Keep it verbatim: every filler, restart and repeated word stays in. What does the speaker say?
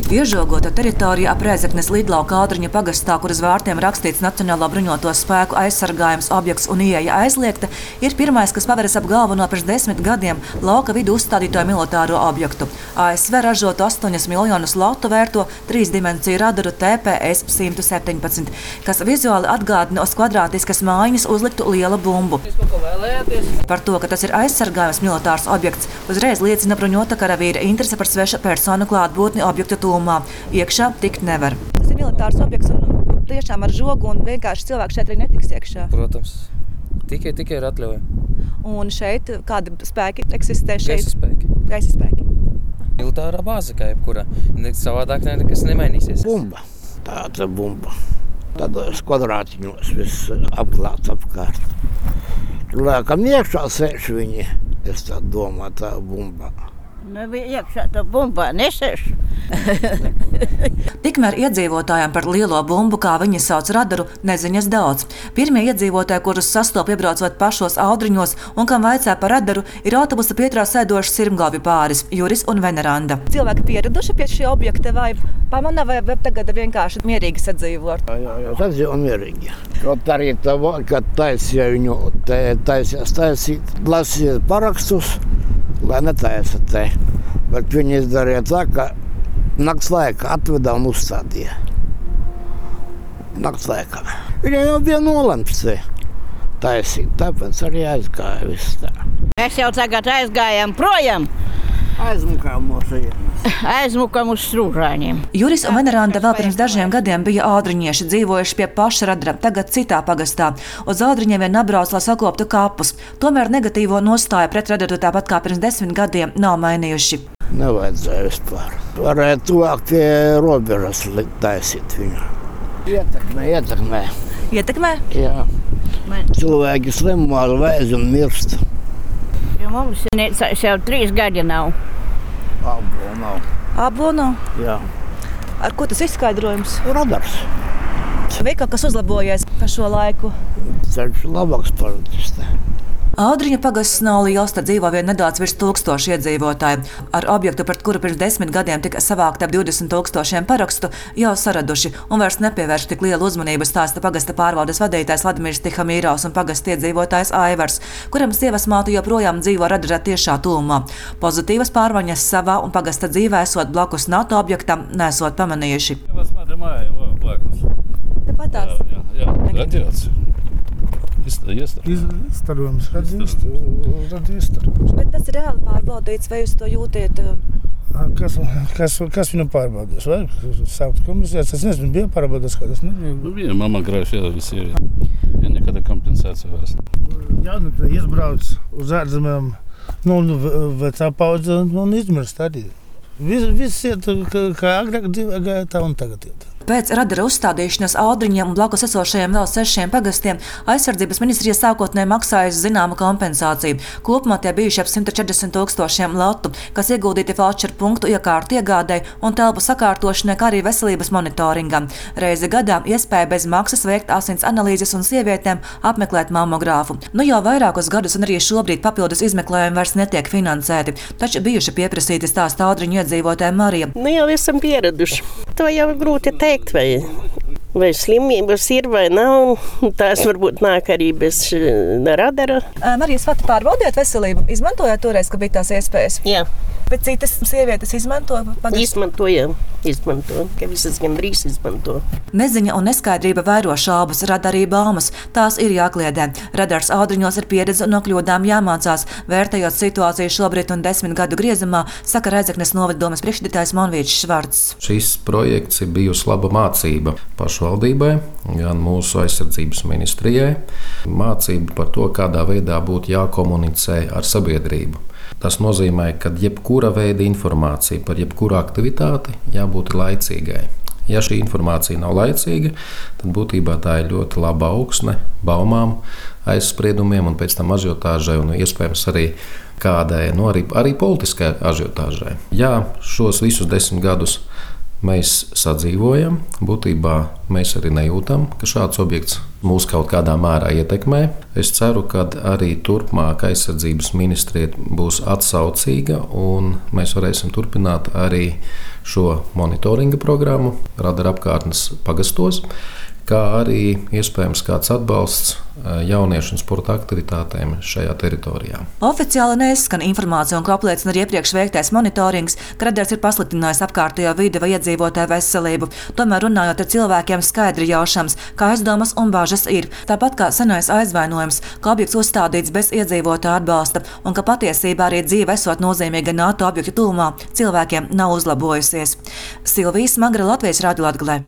Iežogota teritorija ap Rēzeknes līdlauka Ādriņa pagastā, kur uz vārtiem rakstīts Nacionālo bruņoto spēku aizsargājums objekts un ieeja aizliegta, ir pirmais, kas paveras ap galveno pirms desmit gadiem lauka vidu uzstādīto militāro objektu. A S V ražotu astoņus miljonus latu vērto trīsdimensiju radaru T P S simt septiņpadsmit, kas vizuāli atgādina uz kvadrātiskas mājiņas uzliktu lielu bumbu. Par to, ka tas ir aizsargājums militārs objekts, uzreiz liecina bruņota karavīra interese par sveša personu klātbūtni objektu tūmā. Iekšā tikt nevar. Tas ir militārs objekts un tiešām ar žogu un vienkārši cilvēki šeit arī netiks iekšā. Protams, tikai, tikai ir atļauja. Un šeit kādi spēki eksistē šeit? Gaisa spēki. Gaisa spēki. Militārā bāze kā jebkura. Savādāk nekas nemainīsies. Bumba. Tāda bumba. Tādos kvadrātiņos viss apklāts apkārt. Tur lēkam iekšā sēž viņi. Es tā domāju, tā bumba. Nebija iekšā tā bumbā, nesēž. Tikmēr iedzīvotājiem par lielo bumbu, kā viņi sauc radaru, neziņas daudz. Pirmie iedzīvotāji, kurus sastop iebraucot pašos Ādriņos un kam vaicā par radaru, ir autobusa pietrā sēdošs sirmgalvi pāris Juris un Veneranda. Cilvēki pieraduši pie šī objekta vai pamana vai tagad vienkārši mierīgi sadzīvo? Jā, jā, jā, sadzīvo mierīgi. Kaut arī tā, kad taisīja viņu, taisījās taisīt, lasīja parakstus, lai netaisa te. Bet viņi izdarīja tā, ka nakts laikā atveda un uzstādīja. Nakts laikā. Viņai jau bija nolemts te taisīt, tāpēc arī aizgāja viss tā. Mēs jau tagad aizgājām projām. Aizmukām no šajienes. Aizmukām uz Strūžāņiem. Juris un Veneranda vēl pirms dažiem gadiem bija ādriņieši, dzīvojuši pie paša radara, tagad citā pagastā. Uz Ādriņiem vien atbrauc, lai sakoptu kapus. Tomēr negatīvo nostāju pret radaru tāpat kā pirms desmit gadiem nav mainījuši. Nevajadzēja vispār. Varēja tuvāk pie robežas taisīt viņu. Ietekmē, ietekmē. Ietekmē? Jā. Man... Cilvēki slimo ar vēzi un mirst. Jo mums jau trīs gadi nav. Abo nav. Abo nav? Jā. Ar ko tas izskaidrojums? Radars. Vai kaut kas uzlabojies pa šo laiku? Ceļš labāks paldies. Ādriņa pagasts nav liels, tad dzīvo vien nedaudz virs tūkstoši iedzīvotāji. Ar objektu, pret kuru pirms desmit gadiem tika savākta ap divdesmit tūkstošiem parakstu, jau saraduši un vairs nepievērš tik lielu uzmanību, stāsta pagasta pārvaldes vadītājs Vladimirs Tihamīrovs un pagasta iedzīvotājs Aivars, kuram sievas māte joprojām dzīvo radarā tiešā tūmā. Pozitīvas pārmaiņas savā un pagasta dzīvē esot blakus NATO objektam, nesot pamanījuši. Tepatās? Jā, jā, jā. Radiācija. Izstarojums, radīstarojums. Bet tas ir reāli pārbaudīts, vai jūs to jūtiet? Kas, kas, kas viņu pārbaudīs? Vai sākt komisijas? Es nezinu, bija pārbaudīts, kā tas nebija. Nu, bija mamogrāfija visiem. Ja nekāda kompensācija vairs. Jaunatne izbrauc uz ārzemēm, nu, vecā paudze un izmirst arī. Viss vis iet, kā agrāk dzīvē gāja, tā un tagad iet. Pēc radara uzstādīšanas Ādriņiem un blakus esošajiem vēl sešiem pagastiem aizsardzības ministrija sākotnēji maksājusi zināmu kompensāciju. Kopumā tie bijuši ap simt četrdesmit tūkstošiem latu, kas ieguldīti felčeru punktu iekārtu iegādei un telpu sakārtošanai, kā arī veselības monitoringam. Reizi gadā iespēja bez maksas veikt asins analīzes un sievietēm apmeklēt mammogrāfu. Nu jau vairākus gadus un arī šobrīd papildus izmeklējumi vairs netiek finansēti, taču bijuši pieprasīti stāsta Ādriņu iedzīvotāja Marija. Nu jau esam pieraduši. To jau grūti teikt, vai, vai slimības ir vai nav. Tās varbūt nāk arī bez radara. Marijas Vata, pārbaudījāt veselību? Izmantojāt toreiz, ka bija tās iespējas? Jā. Bet citas sievietes izmanto? Pagas? Izmantojam, izmanto, ka visas gandrīz izmanto. Neziņa un neskaidrība vairo šaubas, rada arī baumas. Tās ir jākliedē. Radars Ādriņos ir pieredze un no kļūdām jāmācās. Vērtējot situāciju šobrīd un desmit gadu griezumā, saka Rēzeknes novada priekšsēdētājs Monvīčs Švarcs. Šis projekts ir bijusi laba mācība pašvaldībai, gan mūsu aizsardzības ministrijai. Mācība par to, kādā veidā būtu jākomunicē ar sabiedrību. Tas nozīmē, ka jebkura veida informācija par jebkuru aktivitāti jābūt laicīgai. Ja šī informācija nav laicīga, tad būtībā tā ir ļoti laba augsne baumām, aizspriedumiem un pēc tam ažiotāžai un iespējams arī kādai, nu arī, arī politiskai ažiotāžai. Ja šos visus desmit gadus mēs sadzīvojam. Būtībā mēs arī nejūtam, ka šāds objekts mūs kaut kādā mērā ietekmē. Es ceru, ka arī turpmāk aizsardzības ministrija būs atsaucīga un mēs varēsim turpināt arī šo monitoringa programmu radara apkārtnes pagastos, kā arī iespējams kāds atbalsts jauniešu un sporta aktivitātēm šajā teritorijā. Oficiāli neizskan informācija, un ko apliecina arī iepriekš veiktais monitorings, ka radars ir pasliktinājis apkārtējo vidi vai iedzīvotāju veselību. Tomēr runājot ar cilvēkiem skaidri jaušams, ka aizdomas un bažas ir. Tāpat kā senais aizvainojums, ka objekts uzstādīts bez iedzīvotāju atbalsta un ka patiesībā arī dzīve esot nozīmīga NATO objektu tuvumā, cilvēkiem nav uzlabojusies. Silvija Smagra, Latvijas Radio Latgalē.